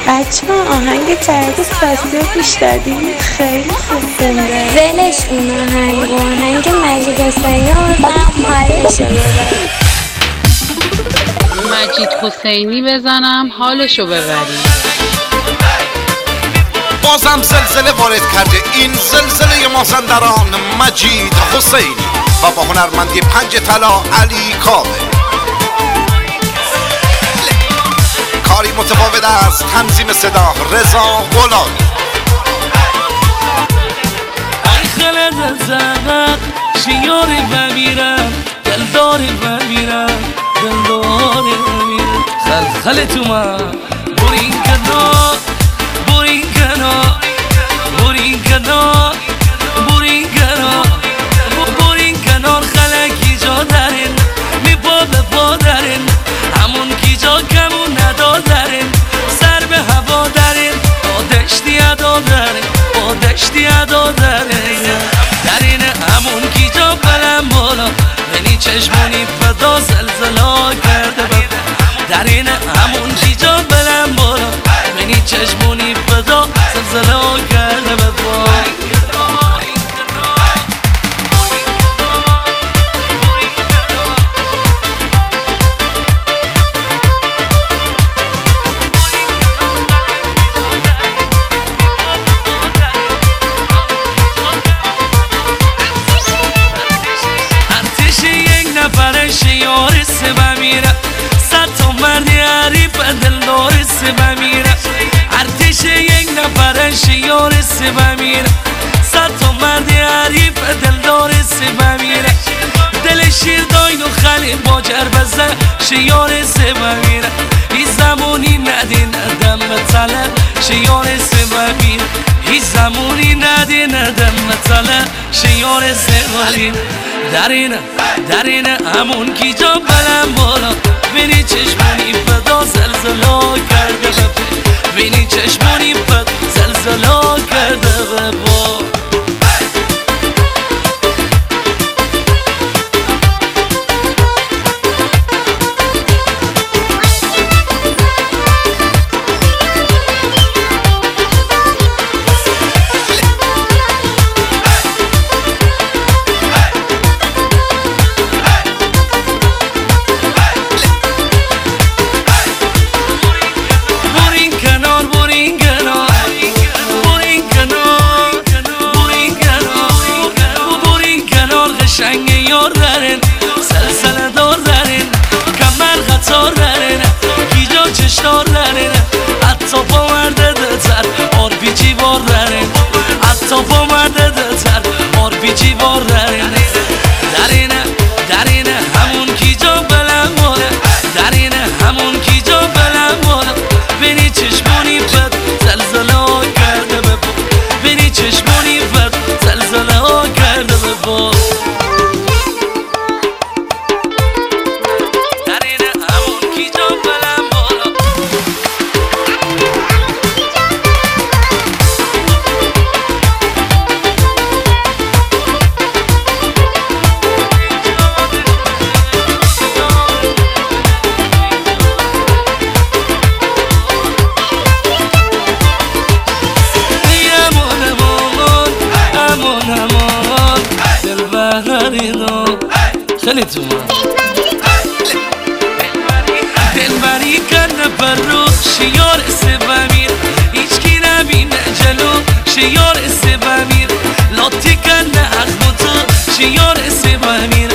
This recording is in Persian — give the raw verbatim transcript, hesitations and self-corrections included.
بچه آهنگ جدید فضیلو پیش دادیم خیلی خوب خونده. ولش اون آهنگ آهنگ مجید حسینی آدم حالشو ببریم. مجید حسینی بزنم حالشو ببریم. بازم زلزله وارد کرده این زلزله مازندران مجید حسینی و با هنرمندی پنج طلا علی کاوه. کاری متفاوت از تنظیم صدا رضا غلامی. خلد زغر شیاری بمیرم دلداری بمیرم دلداری بمیرم خل خل تو من برین کنار برین کنار برین کنار برین کنار برین کنار خلکی جا دارین می پا به پا دارین همون کی جا کمون ندادارین سر به هوا دارین آدشتی ادا دارین آدشتی ادا دارین دارین همون کی جا بلند بالا منی چشمونی فدا زلزلا کرده بپا دارین همون کی جا بلند بالا منی چشمونی فدا زلزلا کرده بپا شیار سبا میره صد تا مردی عریف دلدار سبا میره ارتش یک نفر شیار سبا میره صد تا مردی عریف دلدار سبا میره دل شیر داین و خلی با جربزه شیار سبا میره هیچ زمانی ندین ندم مثلا شیار سبا میره هیچ زمانی ندین ندم مثلا شیار سبا میره دارین دارین همون کی جا بلند بالا بینی چشمونی فدا زلزلا کرده بپا بینی چشمونی فدا زلزلا کرده بپا سلسله دار دارین کمر خطار دارین گیجا چشتار دارین حتی پا مرده دتر آر بی جی بار دارین حتی پا مرده دتر آر بی جی بار دارین دارین دارین همون گیجا بلند باله دارین همون گیجا بلند باله بینی چشمونی بد زلزله کرده بپا بینی چشمونی بد زلزله کرده بپا خیلی تو من دلبری کرده بر رو شیار سبا میر هیچ کی نبینه جلو شیار سبا میر لاتی کرده از تو شیار سبا میر